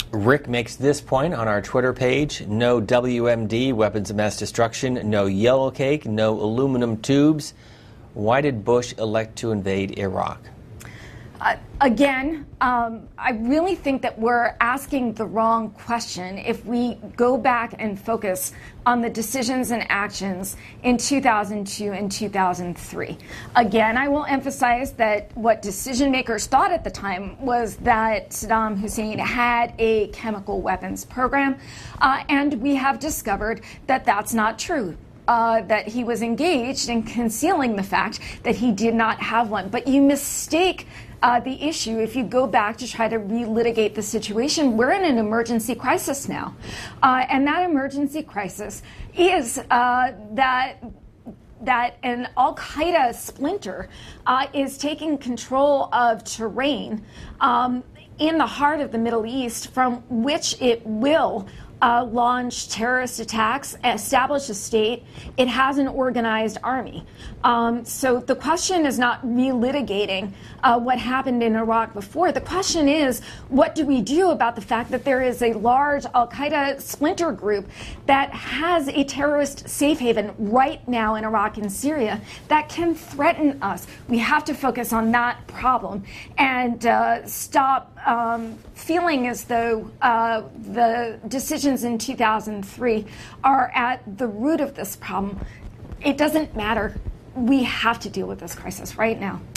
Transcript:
Rick makes this point on our Twitter page: no WMD, weapons of mass destruction, no yellow cake, no aluminum tubes. Why did Bush elect to invade Iraq? Again, I really think that we're asking the wrong question if we go back and focus on the decisions and actions in 2002 and 2003. Again, I will emphasize that what decision makers thought at the time was that Saddam Hussein had a chemical weapons program, and we have discovered that that's not true. That he was engaged in concealing the fact that he did not have one. But you mistake the issue if you go back to try to relitigate the situation. We're in an emergency crisis now. And that emergency crisis is that an al-Qaeda splinter is taking control of terrain in the heart of the Middle East from which it will launch terrorist attacks, establish a state. It has an organized army. So the question is not relitigating what happened in Iraq before. The question is, what do we do about the fact that there is a large al-Qaeda splinter group that has a terrorist safe haven right now in Iraq and Syria that can threaten us? We have to focus on that problem and stop feeling as though the decisions in 2003 are at the root of this problem. It doesn't matter. We have to deal with this crisis right now.